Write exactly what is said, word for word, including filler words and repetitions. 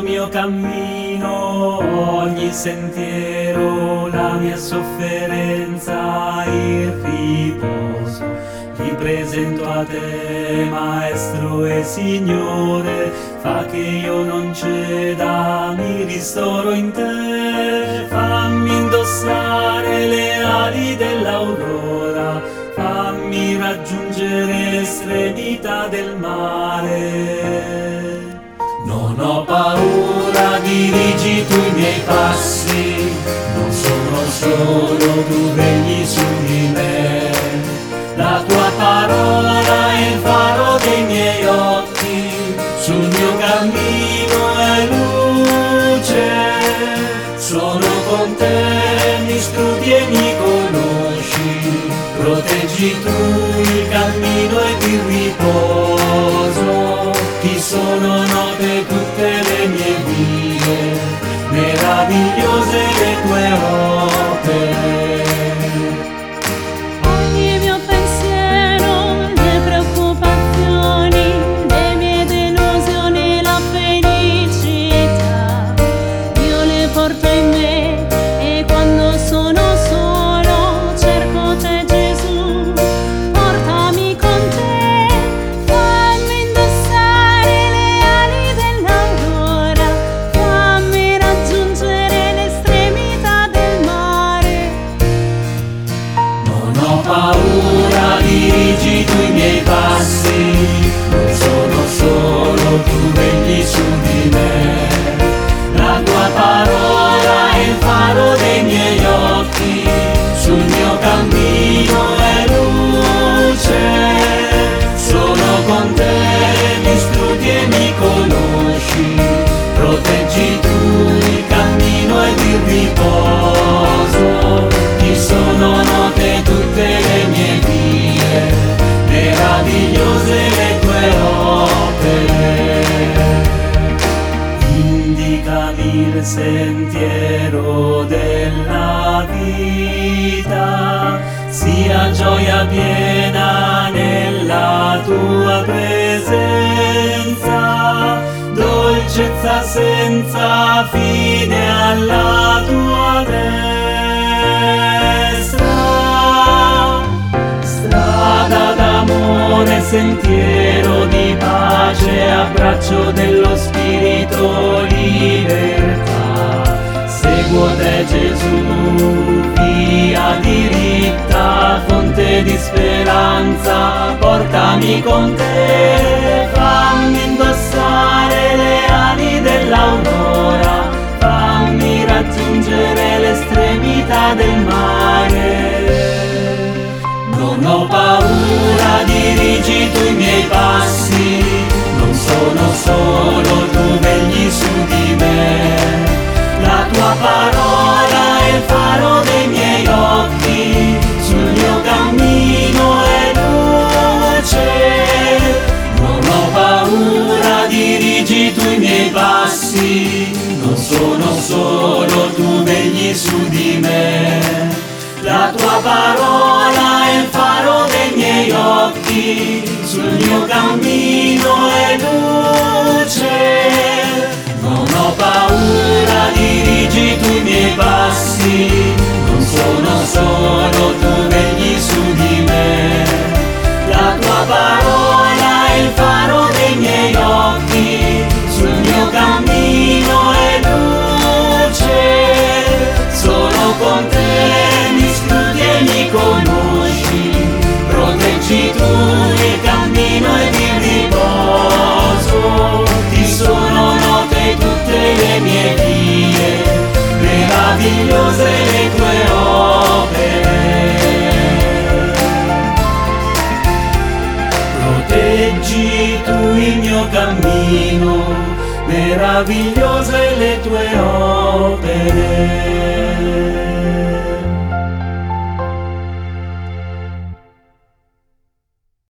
questo mio cammino, ogni sentiero, la mia sofferenza, il riposo, li presento a te, Maestro e Signore. Fa che io non ceda, mi ristoro in te, fammi indossare le ali dell'aurora, fammi raggiungere l'estremità del mare. Non ho paura, dirigi tu i miei passi, non sono solo, tu vegli su di me. La tua parola è il faro dei miei occhi, sul mio cammino è luce. Sono con te, mi scrudi e mi conosci, proteggi tu il cammino ed il riposo. Ti sono note tutte le mie vie, meravigliose le tue opere. Ogni mio pensiero, le preoccupazioni, le mie delusioni, la felicità, io le porto in me e quando sono solo cerco te, Gesù, portami con te, fammi indossare le ali dell'aurora, fammi raggiungere l'estremità del mare. Non ho paura, dirigi tu i miei passi, non sono solo, tu vegli su di me. La tua parola è il faro dei miei occhi, sul mio cammino è luce. Sono con te, mi studi e mi conosci, proteggi tu il cammino ed il riposo. Ti sono note tutte le mie vie, meravigliose le tue opere. Indicami il sentiero della vita, sia gioia piena nella tua presenza, dolcezza senza fine alla tua destra. Strada d'amore, sentiero di pace, abbraccio dello Spirito, libertà. Seguo te, Gesù, via diritta, fonte di speranza, portami con te, fammi indossare le ali dell'aurora, fammi raggiungere l'estremità del mare. Non ho paura, dirigi tu i miei passi, non sono solo, tu vegli su di me. La tua parola è il faro dei miei occhi, sul mio cammino è luce. Non ho paura, dirigi tu i miei passi, non sono solo, tu vegli su di me. La tua parola è il faro dei miei occhi, sul mio cammino è luce. Non ho paura, dirigi tu i miei passi, non sono solo, tu vegli su di me. La tua parola è il faro dei miei occhi, sul mio cammino è luce. Sono con te, mi scrudi e mi conosci, proteggi tu il cammino ed il riposo. Ti sono note tutte le mie vie, meravigliose le tue opere. Proteggi tu il mio cammino, meravigliose le tue opere.